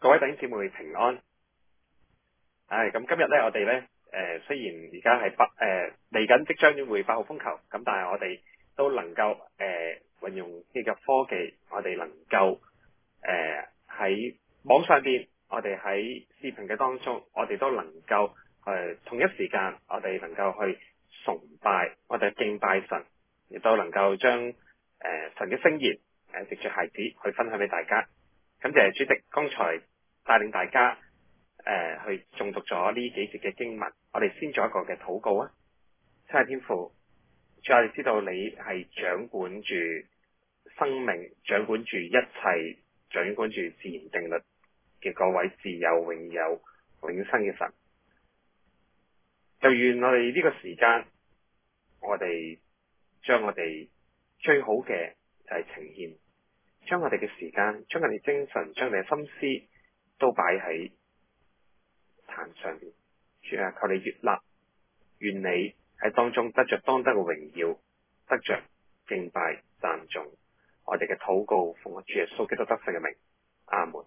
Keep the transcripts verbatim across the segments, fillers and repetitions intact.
各位弟兄姊妹平安。唉，咁今日咧，我哋咧，誒，雖然而家係八誒嚟緊，即將會八號風球，咁但係我哋都能夠誒運用呢個科技，我哋能夠誒喺網上邊，我哋喺視頻嘅當中，我哋都能夠誒同一時間，我哋能夠去崇拜，我哋敬拜神，亦都能夠將誒神嘅聖言誒藉住孩子去分享俾大家。感謝主席剛才帶領大家誒、呃、去誦讀咗呢幾節嘅經文，我哋先做一個嘅禱告啊！親愛天父，主，我哋知道你係掌管住生命、掌管住一切、掌管住自然定律嘅嗰位自有、永有、永生嘅神。就願我哋呢個時間，我哋將我哋最好嘅就係呈現。將我哋嘅時間，將我哋精神，將我哋嘅心思都擺喺壇上面。主啊，求你悅納，願你喺當中得着當得嘅榮耀，得着敬拜讚頌。我哋嘅禱告奉我主耶穌基督得勝嘅名，阿門。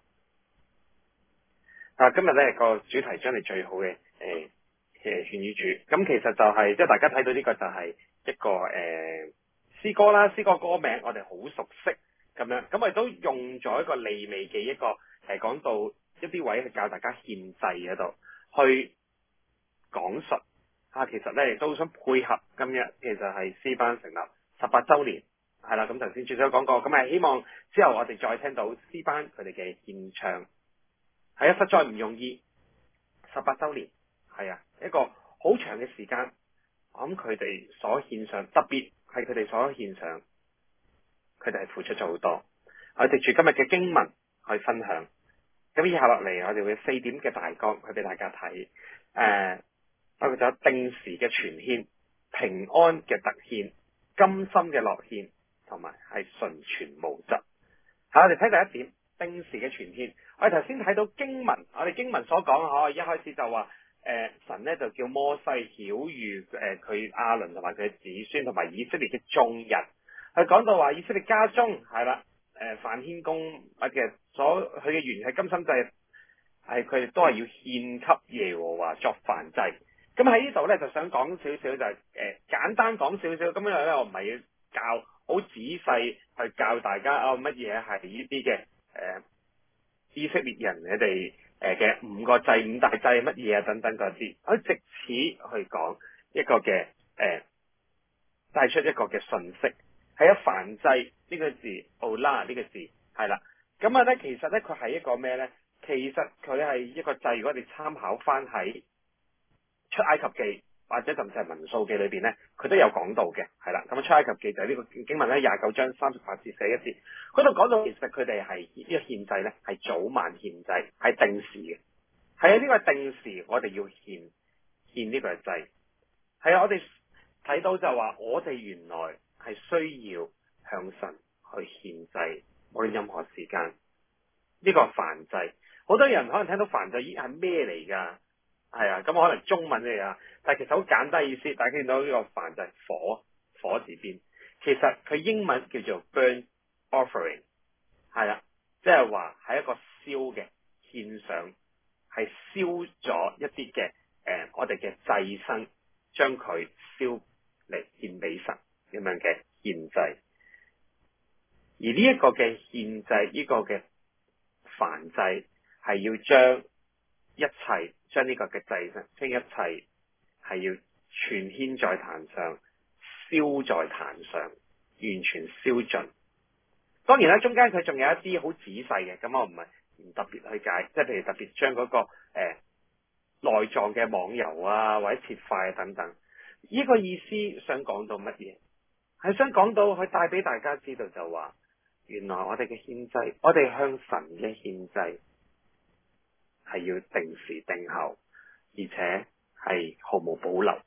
啊，今日咧個主題將你最好嘅誒誒獻於主。咁其實就係、是、即係大家睇到呢個就係一個誒詩、呃、歌啦，詩歌歌名我哋好熟悉。咁樣，咁我哋都用咗一個利未記一個誒講到一啲位去教大家獻祭嗰度去講述啊，其實咧亦都想配合今日其實係詩班成立十八週年，係啦，咁頭先主持都講過，咁係希望之後我哋再聽到詩班佢哋嘅獻唱，係啊，實在唔容易，十八週年係啊一個好長嘅時間，我諗佢哋所獻上，特別係佢哋所獻上。佢哋係付出咗好多，我哋藉住今日嘅經文去分享。咁以下落嚟，我哋會四點嘅大綱去俾大家睇。誒、呃，包括咗定時嘅全獻、平安嘅特獻、甘心嘅樂獻，同埋係純全無質。吓，我哋睇第一點，定時嘅全獻。我哋頭先睇到經文，我哋經文所講，嗬，一開始就話，誒、呃，神咧就叫摩西曉諭誒佢亞倫同埋佢嘅子孫同埋以色列嘅眾人。佢講到話以色列家中係啦，誒凡獻供或者所佢嘅原係甘心祭，係佢哋都係要獻給耶和華作燔祭。咁喺呢度咧就想講少少就係、是、誒、呃、簡單講少少，咁樣咧我唔係要教好仔細去教大家啊乜嘢係呢啲嘅誒以色列人佢哋誒嘅五個祭五大祭乜嘢啊等等嗰啲，可以藉此去講一個嘅誒帶出一個嘅信息。係一燔祭呢個字 Olah 呢個字係啦，咁啊咧其實咧佢係一個咩咧？其實佢係一個祭，如果我哋參考翻喺出埃及記或者甚至係民數記裏邊咧，佢都有講到嘅，係啦。咁出埃及記就係呢個經文咧，廿九章三十八至四一節，嗰度講到其實佢哋係呢個獻祭咧係早晚獻祭，係定時嘅，係啊呢個係定時，我哋要獻獻呢個係祭，係啊我哋睇到就話我哋原來係需要向神去獻祭，無論任何時間。呢、這個燔祭，好多人可能聽到燔祭咦係咩嚟噶？係啊，咁可能中文嚟啊，但係其實好簡單意思。大家見到呢個燔祭火火字邊，其實佢英文叫做 burnt offering， 係啦，即係話係一個燒嘅獻上，係燒咗一啲嘅誒我哋嘅祭牲，將佢燒嚟獻俾神。咁樣嘅獻祭，而呢一個嘅獻祭，呢、這個嘅燔祭係要將一切，將呢個嘅祭牲，將一切係要全獻在壇上，燒在壇上，完全燒盡。當然啦，中間佢仲有一啲好仔細嘅，咁我唔係唔特別去解，即係譬如特別將嗰、那個誒、呃、內臟嘅網油啊，或者切塊啊等等，呢、這個意思想講到乜嘢？係想講到佢帶俾大家知道就話，原來我哋嘅獻祭，我哋向神嘅獻祭係要定時定候，而且係毫無保留。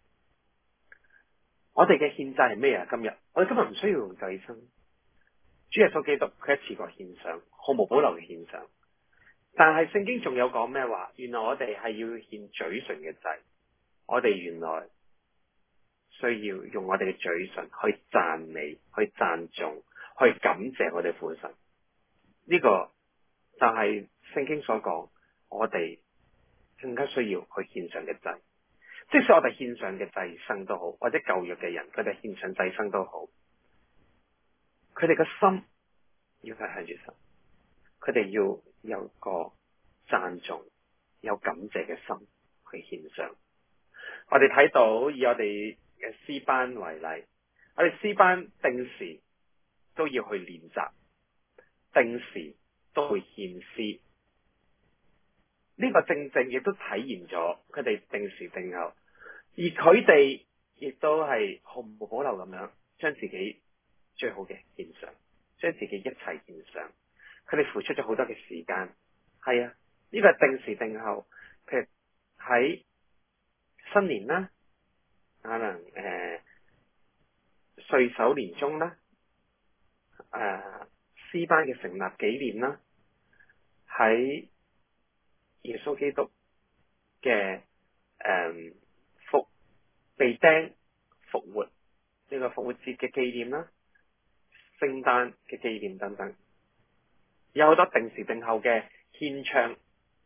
我哋嘅獻祭係咩啊？今日我哋今日唔需要用祭牲，主耶穌基督佢一次過獻上，毫無保留嘅獻上。但係聖經仲有講咩話？原來我哋係要獻嘴唇嘅祭，我哋原來需要用我哋嘅嘴唇去讚美、去讚頌、去感謝我哋父神。呢、這個就就係聖經所講，我哋更加需要去獻上嘅祭。即使我哋獻上嘅祭牲都好，或者舊約嘅人佢哋獻上祭牲都好，佢哋嘅心要係向住神，佢哋要有個讚頌、有感謝嘅心去獻上。我哋睇到以我哋嘅詩班為例，我哋詩班定時都要去練習，定時都會獻詩。呢、這個正正亦都體現咗佢哋定時定候，而佢哋亦都係毫無保留咁樣將自己最好嘅獻上，將自己一切獻上。佢哋付出咗好多嘅時間，係啊，呢、這個係定時定候。譬如喺新年啦，可能誒歲首年終啦，誒詩班嘅成立紀念啦，喺耶穌基督嘅誒復被釘復活呢、這個復活節嘅紀念啦，聖誕嘅紀念等等，有好多定時定候嘅獻唱，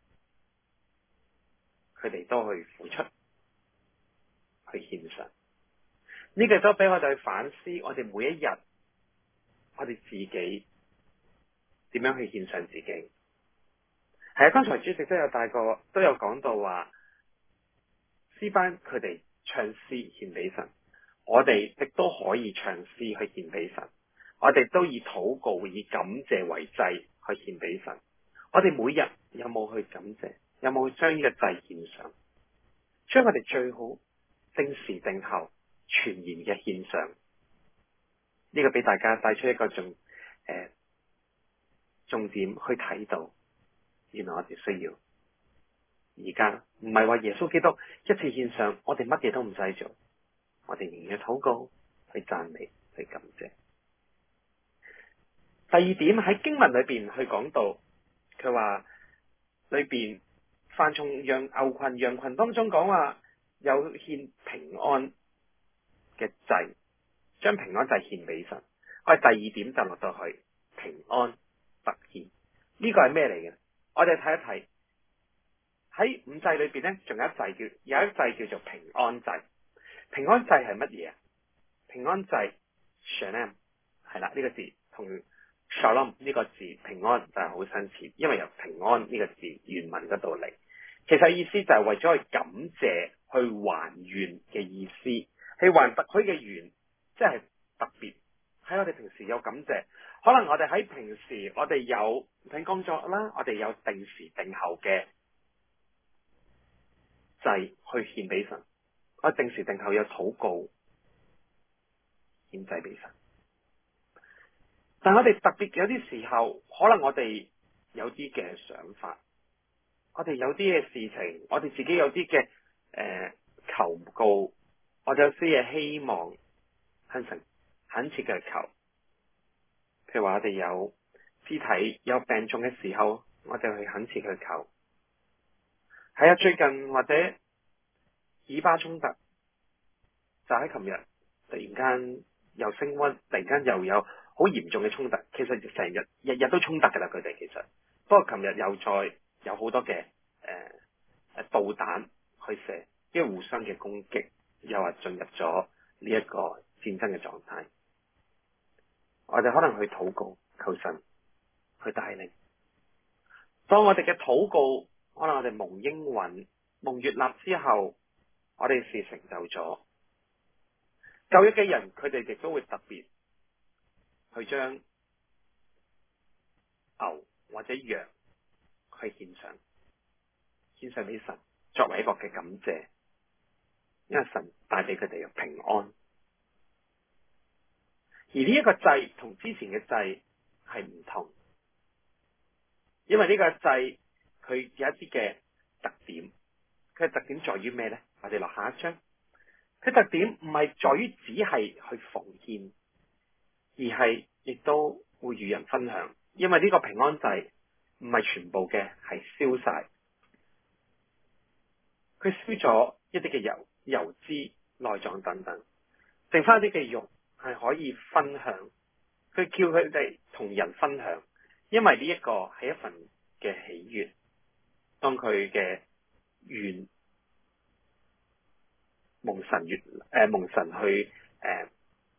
佢哋都去付出去獻上。呢、這個都俾我哋去反思，我哋每一日我哋自己點樣去獻上自己。係啊，剛才主席都有帶過，都有講到話，詩班佢哋唱詩獻俾神，我哋亦都可以唱詩去獻俾神，我哋都以禱告、以感謝為祭去獻俾神。我哋每日有冇去感謝？有冇將呢個祭獻上？將我哋最好定時定候、全然嘅獻上。呢、這個俾大家帶出一個重誒、呃、重點去睇到。原來我哋需要，而家唔係話耶穌基督一次獻上，我哋乜嘢都唔使做，我哋仍然去禱告、去讚美、去感謝。第二點喺經文裏邊去講到，佢話裏邊凡從羊牛群、羊群當中講話有獻平安嘅祭，將平安祭獻俾神。我哋第二點就落到去平安特獻，呢、這個係咩嚟嘅？我哋睇一睇喺五祭裏邊咧，仲有一祭叫有一祭叫做平安祭。平安祭係乜嘢啊？平安祭 Shalom 係啦，呢、這個字同 Shalom 呢個字平安就係好相似，因為由平安呢個字原文嗰度嚟。其實意思就係為咗去感謝、去還願嘅意思，去還特許嘅願，即係特別喺我哋平時有感謝。可能我哋喺平時我哋有份工作啦，我哋有定時定候嘅祭去獻俾神，我定時定候有禱告獻祭俾神。但我哋特別有啲時候，可能我哋有啲嘅想法，我哋有啲嘅事情，我哋自己有啲嘅誒求告，我哋有啲嘢希望向神懇切嘅求。譬如話我哋有肢體有病重嘅時候，我哋去懇切去求。係啊，最近或者以巴衝突，就喺琴日突然間又升溫，突然間又有好嚴重嘅衝突。其實成日日日都衝突噶啦，佢哋其實。不過琴日又再有好多嘅誒誒導彈去射，因為互相嘅攻擊，又話進入咗呢一個戰爭嘅狀態。我哋可能去禱告，求神去帶領。當我哋嘅禱告，可能我哋蒙應允、蒙悅納之後，我哋事成就咗。舊約嘅人，佢哋亦都會特別去將牛或者羊去獻上，獻上俾神，作為一個嘅感謝，因為神帶俾佢哋嘅平安。而呢一個祭同之前嘅祭係唔同，因為呢個祭佢有一啲嘅特點，佢嘅特點在於咩呢？我哋落下一章，佢特點唔係在於只係去奉獻，而係亦都會與人分享，因為呢個平安祭唔係全部嘅係燒晒，佢燒咗一啲嘅油、油脂、內臟等等，剩翻一啲嘅肉。係可以分享，佢叫佢哋同人分享，因為呢一個係一份嘅喜悅，當佢嘅願蒙神悅誒、呃、蒙神去誒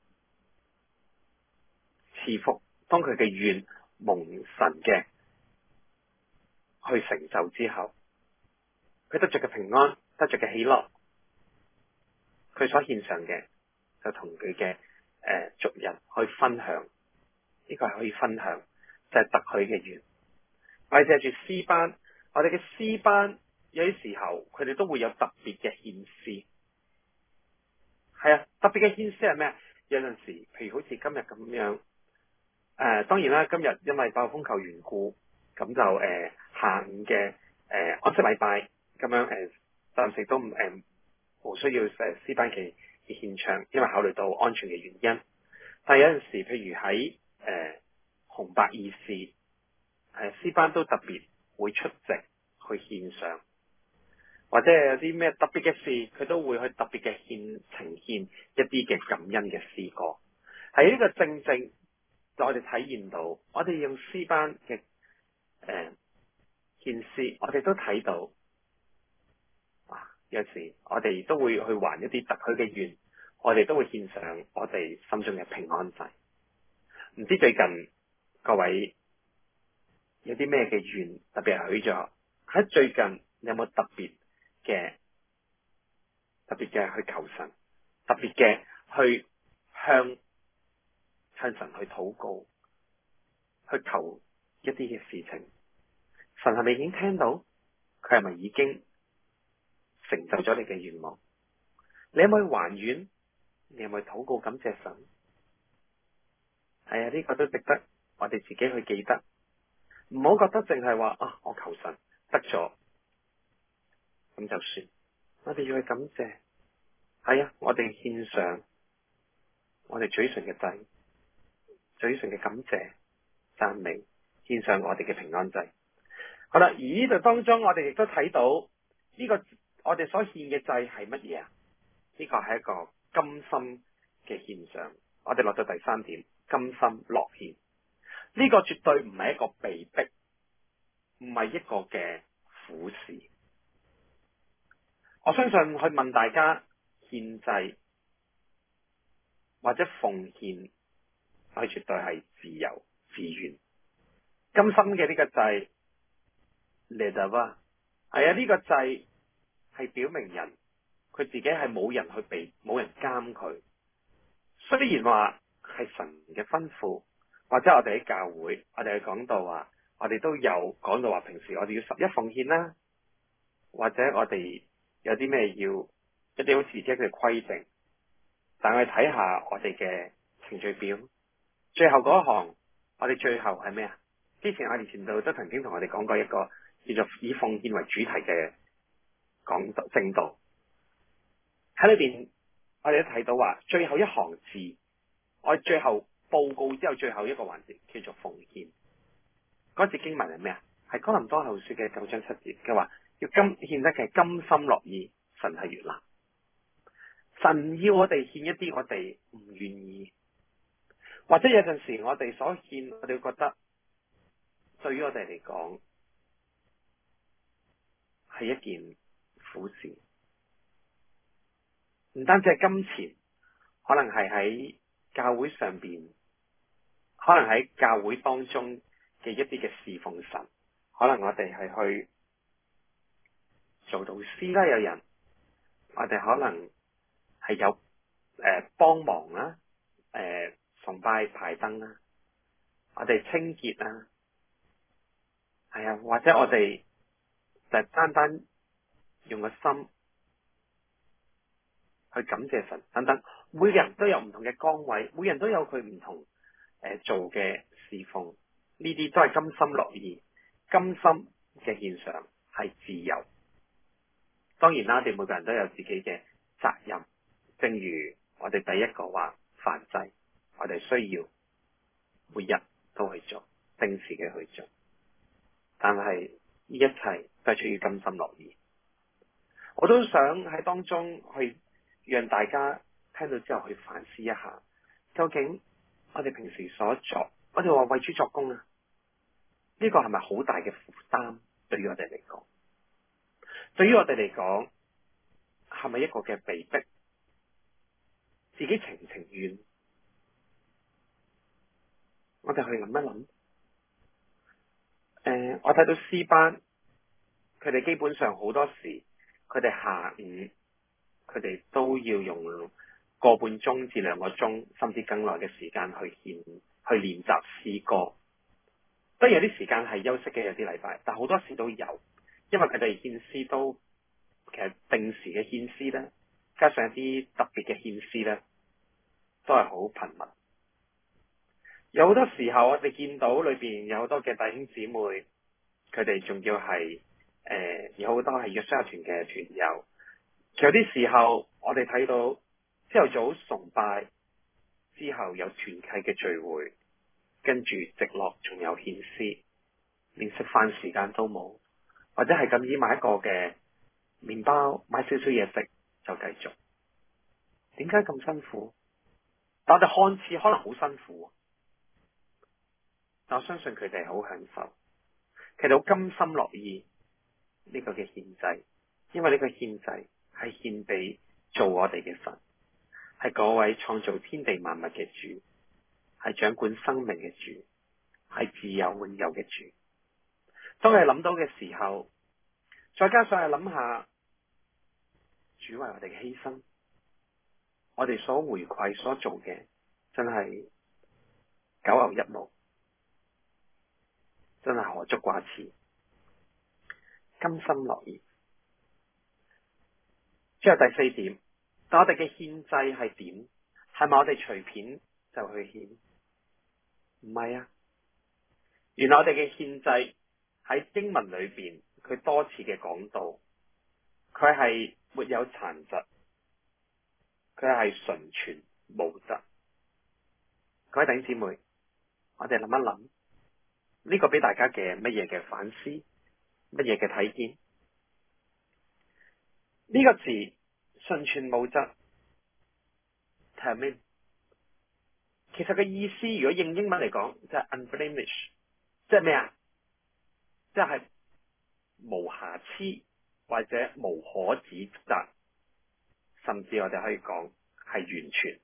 賜福，當佢嘅願蒙神嘅去成就之後，佢得着嘅平安，得着嘅喜樂，佢所獻上嘅就同佢嘅誒族人去分享，呢、這個係可以分享，就係、是、特許嘅願。我哋借住詩班，我哋嘅詩班有啲時候佢哋都會有特別嘅獻詩。係啊，特別嘅獻詩係咩？有陣時，譬如好似今日咁樣，誒、呃，當然啦，今日因為暴風球緣故，咁就誒、呃、下午嘅誒、呃、安息禮拜咁樣誒，暫時都唔誒冇需要誒詩班嘅嘅獻唱，因為考慮到安全嘅原因。但係有陣時，譬如喺誒、呃、紅白二事，誒、呃、詩班都特別會出席去獻上。或者有啲咩特別嘅事，佢都會去特別嘅獻呈獻一啲嘅感恩嘅詩歌。喺呢個正正，就我哋體驗到，我哋用詩班嘅誒獻詩，我哋都睇到啊。有時我哋都會去還一啲特許嘅願，我哋都會獻上我哋心中嘅平安祭。唔知最近各位有啲咩嘅願特別係許咗？喺最近有冇特別嘅特別嘅去求神，特別嘅去向向神去禱告，去求一啲嘅事情，神係咪已經聽到？佢係咪已經成就咗你嘅願望？你有冇去還願？你有冇去禱告感謝神？係啊，呢個都值得我哋自己去記得，唔好覺得淨係話啊，我求神得咗咁就算。我哋要去感謝，係啊，我哋獻上我哋嘴唇嘅祭，嘴唇嘅感謝、讚美，獻上我哋嘅平安祭。好啦，而呢度當中，我哋亦都睇到呢、這個我哋所獻嘅祭係乜嘢啊？呢、這個係一個甘心嘅獻上。我哋落到第三點，甘心樂獻。呢、這個絕對唔係一個被逼，唔係一個嘅苦事。我相信去問大家獻祭或者奉獻，係絕對係自由自願。甘心嘅呢個祭，嚟就話係啊，呢、這個祭係表明人佢自己係冇人去被，冇人監佢。雖然話係神嘅吩咐，或者我哋喺教會，我哋去講到話，我哋都有講到話，平時我哋要十一奉獻啦，或者我哋有啲咩要一啲好似自己嘅規定，但係睇下我哋嘅程序表，最後嗰一行，我哋最後係咩啊？之前我哋前度都曾經同我哋講過一個叫做以奉獻為主題嘅講道正道，喺裏邊我哋都睇到話最後一行字，我哋最後報告之後最後一個環節叫做奉獻。嗰節經文係咩啊？係哥林多後書嘅九章七節嘅話，要甘獻得嘅甘心樂意，神係悅納。神要我哋獻一啲我哋唔願意，或者有陣時我哋所獻，我哋會覺得對於我哋嚟講係一件苦事。唔單止係金錢，可能係喺教會上邊，可能喺教會當中嘅一啲嘅侍奉神，可能我哋係去做導師啦，有人，我哋可能係有誒幫忙啦，誒、呃、崇拜排燈啦，我哋清潔啊，係啊，或者我哋就單單用個心去感謝神等等，每人都有唔同嘅崗位，每人都有佢唔同誒、呃、做嘅侍奉，呢啲都係甘心樂意，甘心嘅獻上係自由。當然啦，我哋每個人都有自己嘅責任，正如我哋第一個話燔祭，我哋需要每日都去做，定時嘅去做，但係呢一切都係出於甘心樂意。我都想喺當中去讓大家聽到之後去反思一下，究竟我哋平時所作，我哋話為主作工啊， 呢個係咪好大嘅負擔？對於我哋嚟講，對於我哋嚟講，係咪一個嘅被逼？自己情唔情願？我哋去諗一諗。誒、呃，我睇到詩班，佢哋基本上好多時，佢哋下午佢哋都要用個半鐘至兩個鐘，甚至更耐嘅時間去獻去練習詩歌。當然有啲時間係休息嘅，有啲禮拜，但好多時都有，因為佢哋獻詩都其實定時嘅獻詩咧，加上一啲特別嘅獻詩咧，都係好頻密。有好多時候，我哋見到裏邊有好多嘅弟兄姊妹，佢哋仲要係誒、呃、有好多係約書亞團嘅團友。有啲時候，我哋睇到朝頭早崇拜之後有團契嘅聚會，跟住直落仲有獻詩，連食飯時間都冇，或者係咁以買一個嘅麵包，買少少嘢食就繼續。點解咁辛苦？但我哋看似可能好辛苦，但我相信佢哋好享受，佢哋好甘心樂意呢個嘅獻祭，因為呢個獻祭係獻俾做我哋嘅神，係嗰位創造天地萬物嘅主，係掌管生命嘅主，係自有永有嘅主。當你諗到嘅時候，再加上係諗下主為我哋嘅犧牲，我哋所回饋所做嘅真係九牛一毛，真係何足掛齒，甘心樂意。之後第四點，但我哋嘅獻祭係點？係咪我哋隨便就去獻？唔係啊！原來我哋嘅獻祭喺經文裏邊，佢多次嘅講到，佢係沒有殘疾，佢係純全無質。各位弟兄姊妹，我哋諗一諗，呢個俾大家嘅乜嘢嘅反思，乜嘢嘅睇見？呢個字純全無質，係咩？其實嘅意思，如果用英文嚟講，就係 unblemished，即係咩啊？即係無瑕疵或者無可指責，甚至我哋可以講係完全。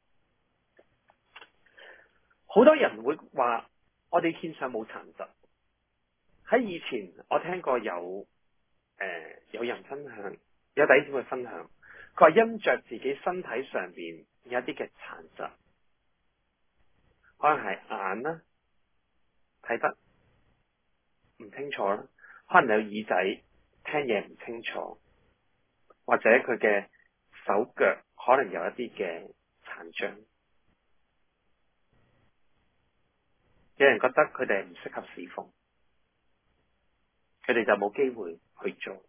好多人會話我哋獻上冇殘疾。喺以前我聽過有誒、呃、有人分享，有弟兄姊妹分享，佢話因着自己身體上邊有一啲嘅殘疾，可能係眼啦睇得唔清楚啦，可能有耳仔聽嘢唔清楚，或者佢嘅手腳可能有一啲嘅殘障，有人覺得佢哋唔適合侍奉，佢哋就冇機會去做。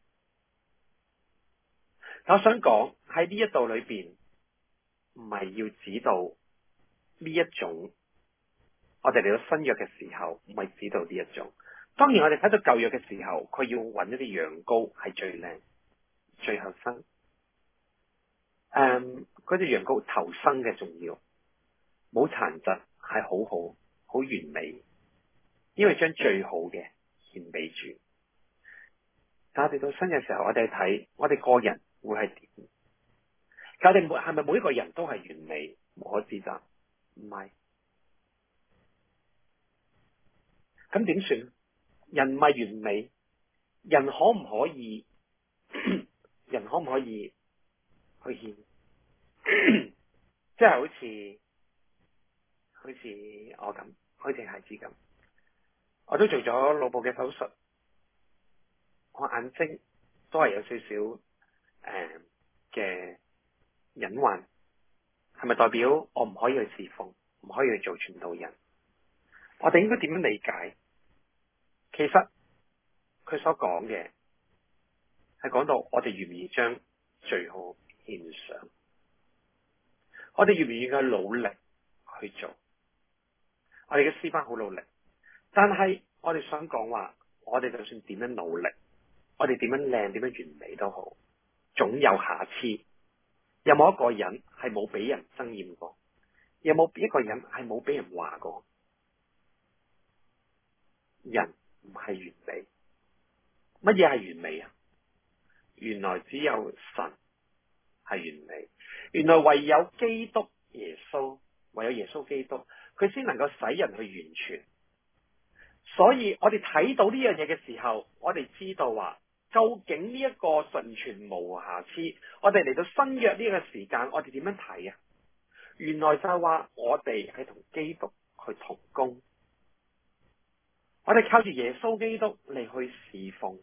但我想講喺呢一度裏邊，唔係要指導呢一種，我哋嚟到新約嘅時候，唔係指導呢一種。當然我哋睇到舊約嘅時候，佢要揾一啲羊羔係最靚、最合身。誒、嗯，嗰隻羊羔頭生嘅重要，冇殘疾係好好、好完美，因為將最好嘅獻俾主。但我哋到新嘅時候，我哋睇我哋個人會係點？我哋每係咪每一個人都係完美、無可指責？唔係。咁點算？人唔係完美，人可唔可以？人可唔可以去獻？即係好似好似我咁，好似孩子咁，我都做咗腦部嘅手術，我眼睛都係有少少誒嘅隱患，係咪代表我唔可以去侍奉，唔可以去做傳道人？我哋應該點樣理解？其實佢所講嘅係講到我哋願唔願意將最好獻上，我哋願唔願意去努力去做。我哋嘅詩班好努力，但係我哋想講話，我哋就算點樣努力，我哋點樣靚、點樣完美都好，總有瑕疵。有冇一個人係冇俾人憎厭過？有冇一個人係冇俾人話過？ 人唔係完美。乜嘢係完美啊？原來只有神係完美。原來唯有基督耶穌，唯有耶穌基督，佢先能夠使人去完全。所以我哋睇到呢樣嘢嘅時候，我哋知道話，究竟呢一個純全無瑕疵，我哋嚟到新約呢個時間，我哋點樣睇啊？原來就係話我哋係同基督去同工，我哋靠住耶穌基督嚟去侍奉，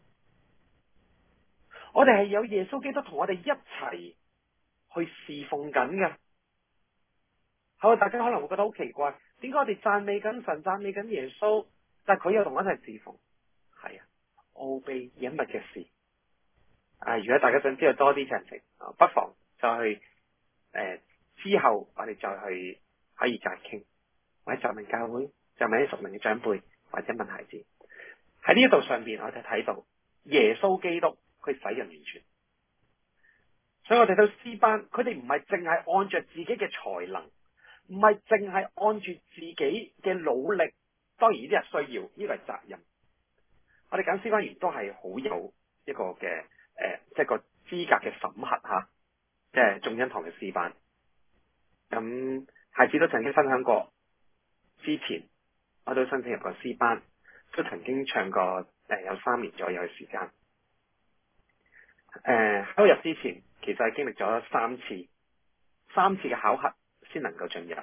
我哋係有耶穌基督同我哋一齊去侍奉緊嘅。好，大家可能會覺得好奇怪，點解我哋讚美緊神、讚美緊耶穌，但係佢又同我一齊侍奉？係啊，奧秘隱密嘅事。啊，如果大家想知道多啲詳情，不妨再去誒、呃、之後我哋再去可以再傾，或者就問教會，就問啲屬靈嘅長輩，或者問孩子。喺呢一度上邊，我哋睇到耶穌基督佢使人完全。所以我哋睇到詩班，佢哋唔係淨係按着自己嘅才能，唔係淨係按住自己嘅努力。當然呢啲係需要，呢個係責任。我哋揀詩班員都係好有一個嘅誒、呃，即係個資格嘅審核吓，即係眾恩堂嘅詩班。咁孩子都曾經分享過，之前我都申請入過詩班，都曾經唱過誒、呃、有三年左右嘅時間。誒、呃，喺我入之前，其實係經歷咗三次，三次嘅考核先能夠進入。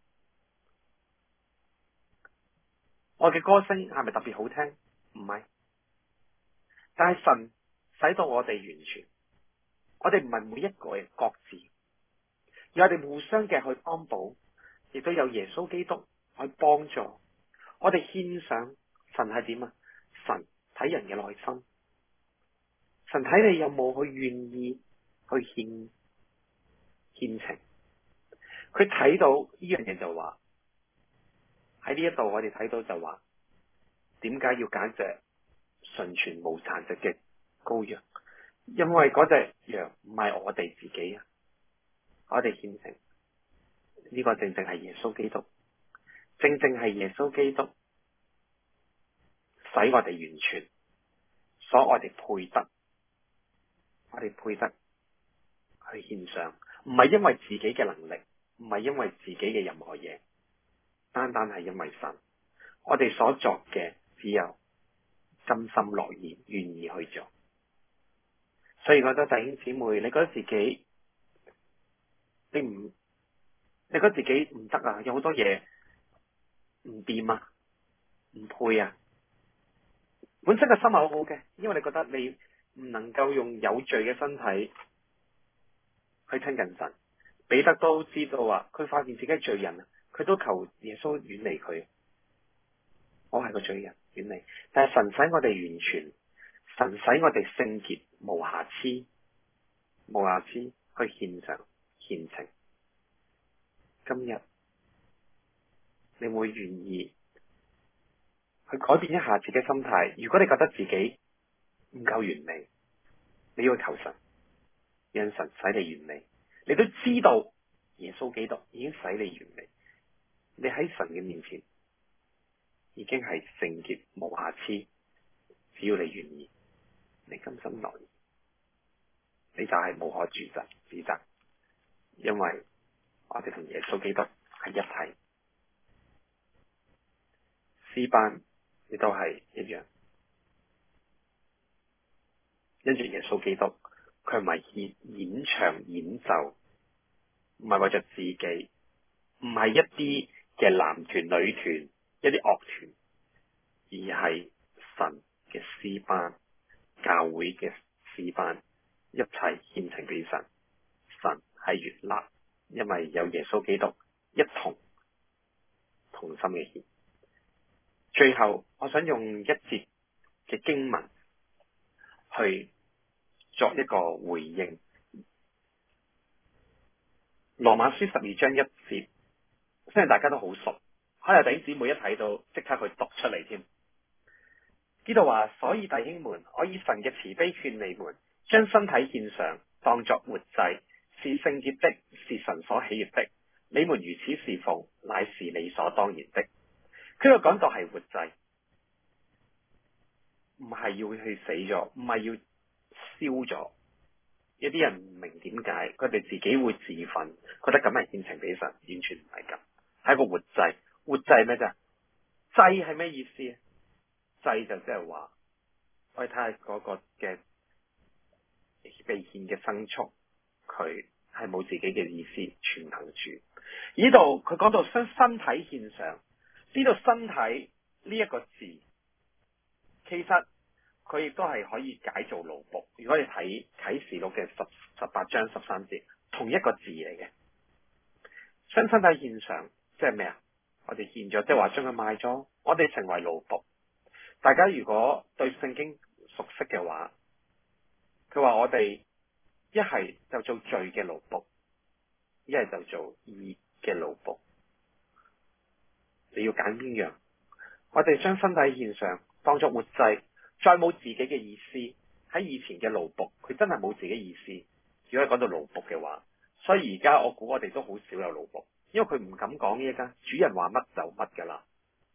我嘅歌聲係咪特別好聽？唔係，但係神使到我哋完全。我哋唔係每一個人各自，而我哋互相嘅去幫補，亦都有耶穌基督去幫助我哋獻上。神係點啊？神睇人嘅內心，神睇你有冇去願意去獻獻情。佢睇到呢樣嘢就話，喺呢一度我哋睇到就話，點解要揀隻純全無殘疾嘅羔羊？因為嗰隻羊唔係我哋自己啊，我哋獻情，呢個正正係耶穌基督，正正係耶穌基督使我哋完全，所以我哋配得，我哋配得去獻上，唔係因為自己嘅能力，唔係因為自己嘅任何嘢，單單係因為神，我哋所作嘅只有甘心樂意願意去做。所以覺得弟兄姊妹，你覺得自己你唔你覺得自己唔得啊？有好多嘢唔掂啊，唔配啊。本身個心係好好嘅，因為你覺得你唔能夠用有罪嘅身體去親近神。彼得都知道啊，佢發現自己係罪人啊，佢都求耶穌遠離佢。我係個罪人，遠離。但係神使我哋完全，神使我哋聖潔無瑕疵，無瑕疵去獻上獻情。今日你會願意去改變一下自己心態？如果你覺得自己唔夠完美，你要求神，讓神使你完美。你都知道耶穌基督已經使你完美，你喺神嘅面前已經係聖潔無瑕疵。只要你願意，你甘心樂意，你就係無可指責指責，因為我哋同耶穌基督係一體。詩班亦都係一樣，因住耶穌基督，佢唔係演演唱演奏，唔係為咗自己，唔係一啲嘅男團女團，一啲樂團，而係神嘅詩班，教會嘅詩班，一齊獻情俾神。神係悅納，因為有耶穌基督一同同心嘅獻。最後，我想用一節嘅經文去作一個回應。羅馬書十二章一節，相信大家都好熟，可能弟兄姊妹一睇到即刻去讀出嚟添。呢度話，所以弟兄們，我以神嘅慈悲勸你們，將身體獻上，當作活祭，是聖潔的，是神所喜悅的。你們如此侍奉，乃是理所當然的。佢又講到係活祭。 唔係要去死咗，唔係要燒咗。一啲人唔明點解，佢哋自己會自焚，覺得咁係獻情俾神，完全唔係咁，係一個活祭。活祭咩啫？祭係咩意思啊？祭就即係話，我哋睇下嗰個嘅被獻嘅牲畜，佢係冇自己嘅意思，全能主。呢度佢講到將身體獻上，呢度身體呢一個字，其實佢亦都係可以解做奴僕。如果你睇啟示錄嘅十十八章十三節，同一個字嚟嘅。將身體獻上，即係咩啊？我哋獻咗，即係話將佢賣咗，我哋成為奴僕。大家如果對聖經熟悉嘅話，佢話我哋一係就做罪嘅奴僕，一係就做義嘅奴僕。你要揀邊樣？我哋將身體獻上，當作活祭，再冇自己嘅意思。喺以前嘅奴僕，佢真係冇自己意思。如果係講到奴僕嘅話，所以而家我估我哋都好少有奴僕，因為佢唔敢講呢家主人話乜就乜噶啦。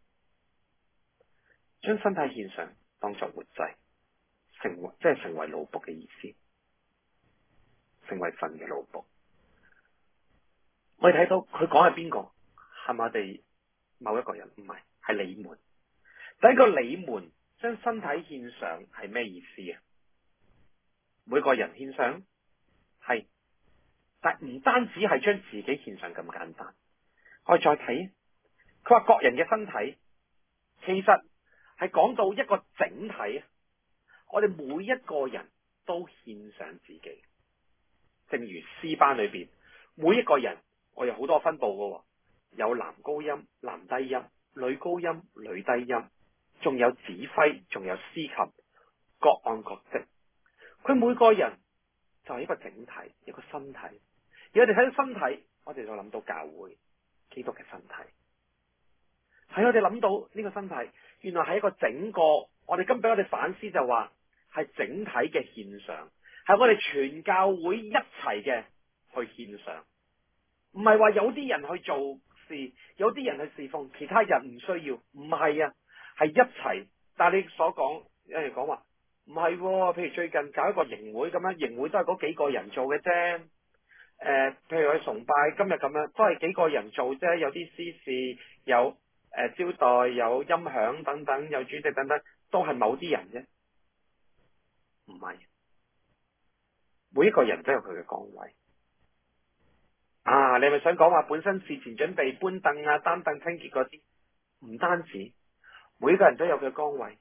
將身體獻上，當作活祭，成為即係成為奴僕嘅意思，成為神嘅奴僕。我哋睇到佢講係邊個？係咪我哋某一個人？唔係，係你們。第一個你們將身體獻上係咩意思啊？每個人獻上係，但唔單止係將自己獻上咁簡單。我哋再睇，佢話各人嘅身體，其實係講到一個整體啊！我哋每一個人都獻上自己，正如詩班裏邊每一個人，我有好多分佈噶，有男高音、男低音、女高音、女低音，仲有指揮，仲有司琴，各按各職。佢每個人就係一個整體，一個身體。而我哋睇到身體，我哋就諗到教會基督嘅身體。係我哋諗到呢個身體，原來係一個整個。我哋今俾我哋反思就話係整體嘅獻上，係我哋全教會一齊嘅去獻上，唔係話有啲人去做事，有啲人去侍奉，其他人唔需要。唔係啊，係一齊。但係你所講，有人講話唔係，譬如最近搞一個營會咁樣，營會都係嗰幾個人做嘅啫。誒、呃，譬如去崇拜今日咁樣，都係幾個人做啫。有啲司事，有誒、呃、招待，有音響等等，有主席等等，都係某啲人啫。唔係，每一個人都有佢嘅崗位。啊，你係咪想講話本身事前準備搬凳啊、擔凳、清潔嗰啲？唔單止，每一個人都有佢嘅崗位。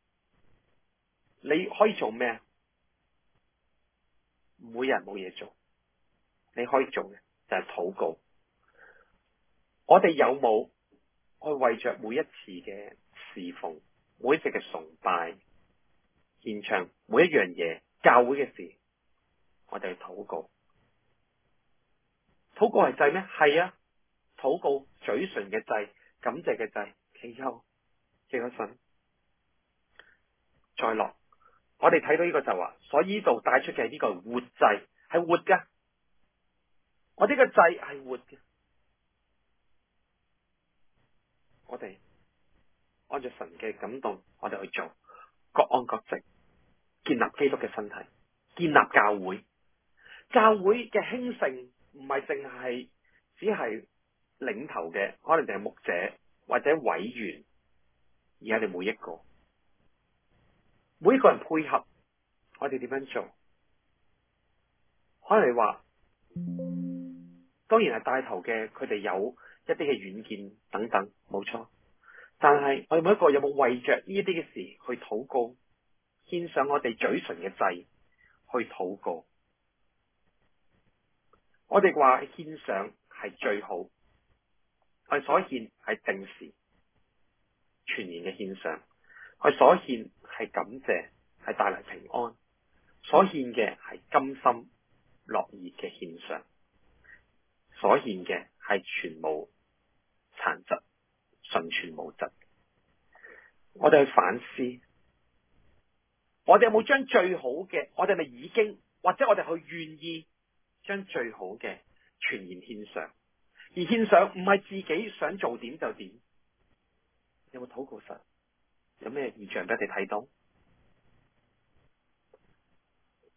你可以做咩？每人冇嘢做，你可以做嘅就係禱告。我哋有冇去為着每一次嘅侍奉、每一次嘅崇拜、獻唱、每一樣嘢、教會嘅事，我哋去禱告？禱告係祭咩？係啊，禱告嘴唇嘅祭，感謝嘅祭，祈求祈求神再落。我哋睇到呢個就話，所以呢度帶出嘅呢個活祭係活嘅，我呢個祭係活嘅。我哋按照神嘅感動，我哋去做，各按各職，建立基督嘅身體，建立教會。教會嘅興盛唔係淨係只係領頭嘅，可能就係牧者或者委員，而係你每一個，每一個人配合，我哋點樣做？可能你話，當然係帶頭嘅，佢哋有一啲嘅遠見等等，冇錯。但係我哋每一個有冇為着呢一啲嘅事去禱告，獻上我哋嘴唇嘅祭去禱告？我哋話獻上係最好，我哋所獻係定時全年嘅獻上，我哋所獻係感謝，係帶嚟平安，所獻嘅係甘心樂意嘅獻上，所獻嘅係全無殘疾，純全無疾。我哋去反思，我哋有冇將最好嘅，我哋咪已經，或者我哋去願意將最好嘅全然獻上，而獻上唔係自己想做點就點。有冇禱告神？有咩異象俾你睇到？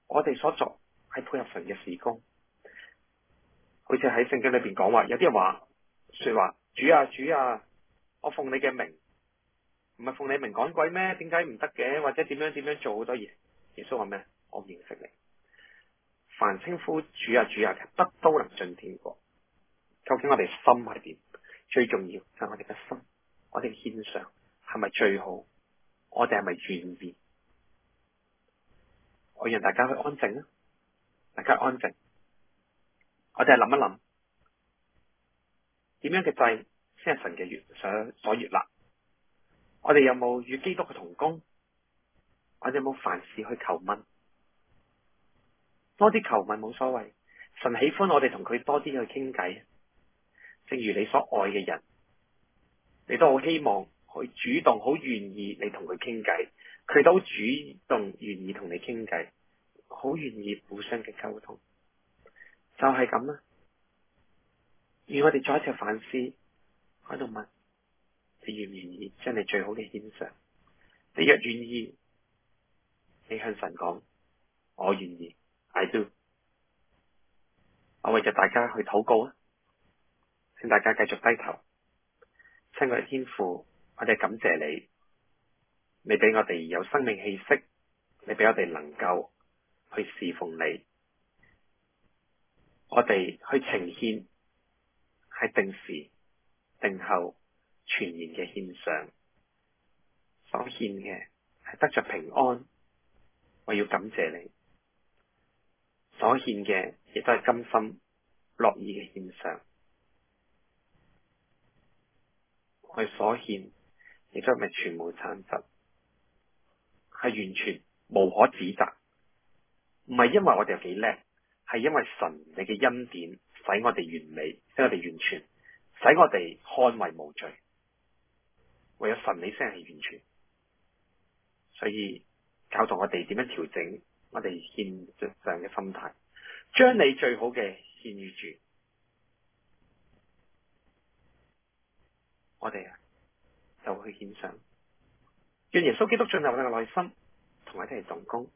我哋所作係配合神嘅事工。好似喺聖經裏邊講話，有啲人話說話，主啊主啊，我奉你嘅名，唔係奉你名趕鬼咩？點解唔得嘅？或者點樣點樣做好多嘢？耶穌話咩？我唔認識你。凡稱呼主啊主啊嘅，不都能進天國。究竟我哋心係點？最重要就係我哋嘅心，我哋嘅獻上係咪最好？我哋係咪願意？我讓大家去安靜啊！大家安靜，我哋係諗一諗，點樣嘅祭先係神嘅悅所所悅納？我哋有冇與基督嘅同工？我哋有冇凡事去求問？多啲求問冇所謂，神喜歡我哋同佢多啲去傾偈。正如你所愛嘅人，你都好希望佢主動好願意你同佢傾偈，佢都主動願意同你傾偈，好願意互相嘅溝通，就係咁啦。而我哋再一次反思喺度問，你願唔願意將你最好嘅獻上？你若願意，你向神講，我願意 I do。 我為咗大家去禱告啊，請大家繼續低頭。親愛的天父，我哋感謝你，你俾我哋有生命氣息，你俾我哋能夠去侍奉你，我哋去呈獻係定時定候全然嘅獻上，所獻嘅係得着平安。我要感謝你，所獻嘅亦都係甘心樂意嘅獻上。我哋所獻亦都係咪全無殘疾，係完全無可指責。唔係因為我哋有幾叻，係因為神你嘅恩典使我哋完美，使我哋完全，使我哋看為無罪。唯有神你先係完全，所以教導我哋點樣調整我哋獻上嘅心態，將你最好嘅獻與主。我哋啊就去獻上，讓耶穌基督進入我哋嘅內心，同我哋一齊同工。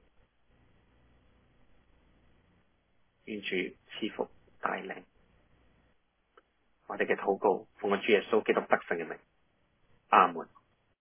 願主賜福帶領我哋嘅禱告，奉我主耶穌基督得勝嘅名，阿門。